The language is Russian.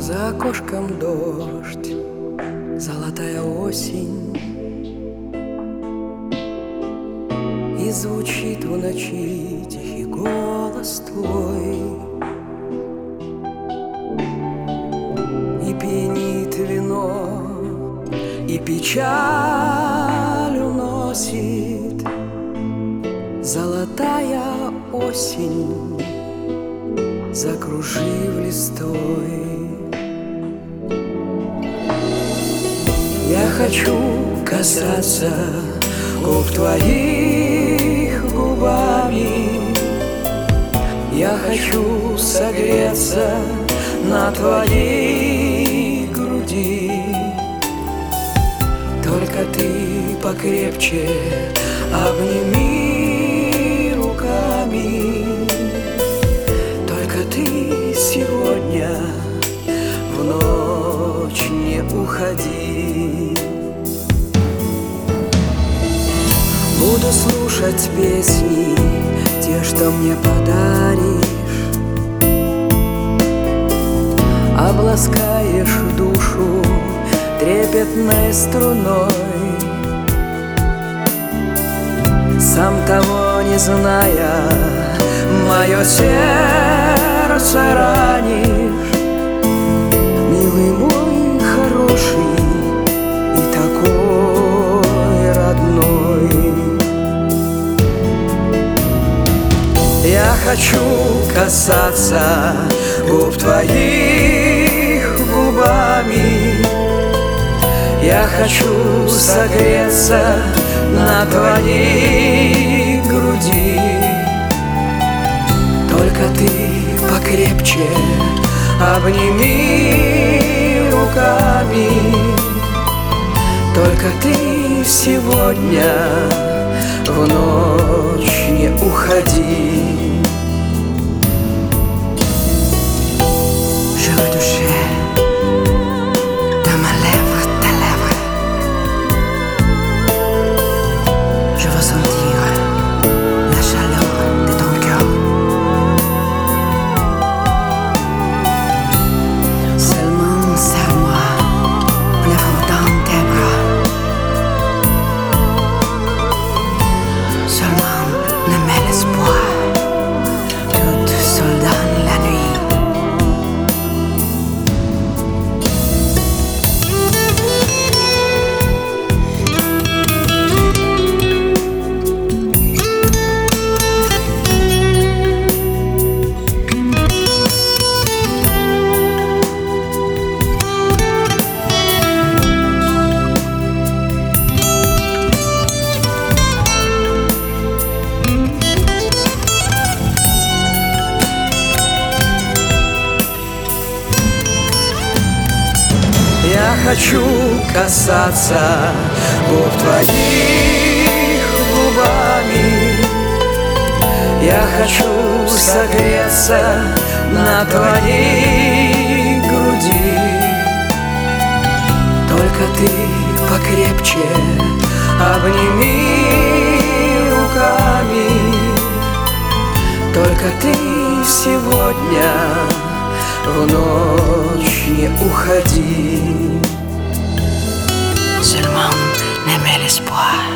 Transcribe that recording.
За окошком дождь, золотая осень, и звучит в ночи тихий голос твой, и пьянит вино, и печаль уносит золотая осень, закружив листой. Я хочу касаться губ твоих губами, я хочу согреться на твоей груди. Только ты покрепче обними руками, только ты сегодня в ночь не уходи. Буду слушать песни, те, что мне подаришь, обласкаешь душу трепетной струной, сам того не зная, мое сердце ранишь, милый мой хороший и такой родной. Я хочу касаться губ твоих губами, я хочу согреться на твоей груди. Только ты покрепче обними руками, только ты сегодня в ночь не уходи. Je veux toucher de ma lèvre ta lèvre, je veux sentir la chaleur de ton cœur. Seulement serre-moi plus fort dans tes bras, seulement ne mets l'espoir toute seule dans la nuit. Я хочу касаться губ твоих губами, я хочу согреться на твоей груди. Только ты покрепче обними руками, только ты сегодня в ночь не уходи. Seulement ne mets l'espoir